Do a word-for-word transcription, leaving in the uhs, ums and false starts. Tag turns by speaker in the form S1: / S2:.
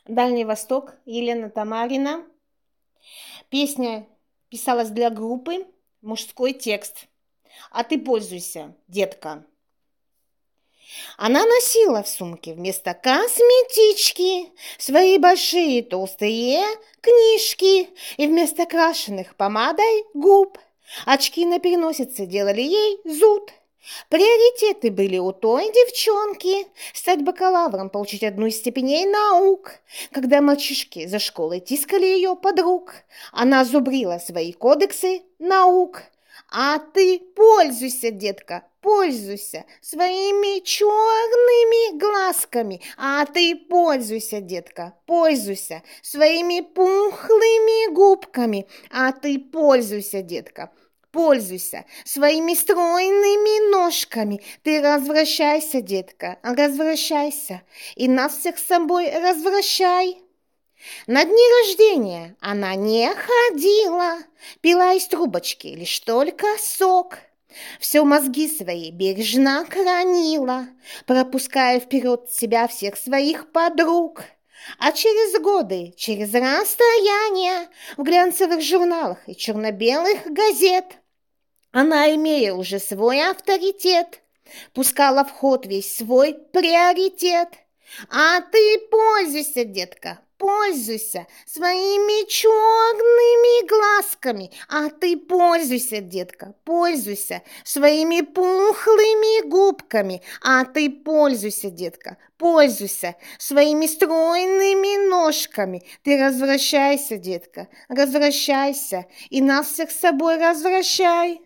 S1: Дальний Восток, Елена Тамарина. Песня писалась для группы, мужской текст. А ты пользуйся, детка. Она носила в сумке вместо косметички свои большие толстые книжки и вместо крашеных помадой губ очки на переносице делали ей зуд. Приоритеты были у той девчонки стать бакалавром, получить одну из степеней наук. Когда мальчишки за школой тискали ее подруг, она зубрила свои кодексы наук. А ты пользуйся, детка, пользуйся своими черными глазками. А ты пользуйся, детка, пользуйся своими пухлыми губками. А ты пользуйся, детка, пользуйся своими стройными ножками. Ты развращайся, детка, развращайся. И нас всех с собой развращай. На дни рождения она не ходила, пила из трубочки лишь только сок. Все мозги свои бережно хранила, пропуская вперед себя всех своих подруг. А через годы, через расстояние, в глянцевых журналах и черно-белых газет она, имея уже свой авторитет, пускала в ход весь свой приоритет. А ты пользуйся, детка, пользуйся своими черными глазками. А ты пользуйся, детка, пользуйся своими пухлыми губками. А ты пользуйся, детка, пользуйся своими стройными ножками. Ты развращайся, детка, развращайся, и нас всех с собой развращай.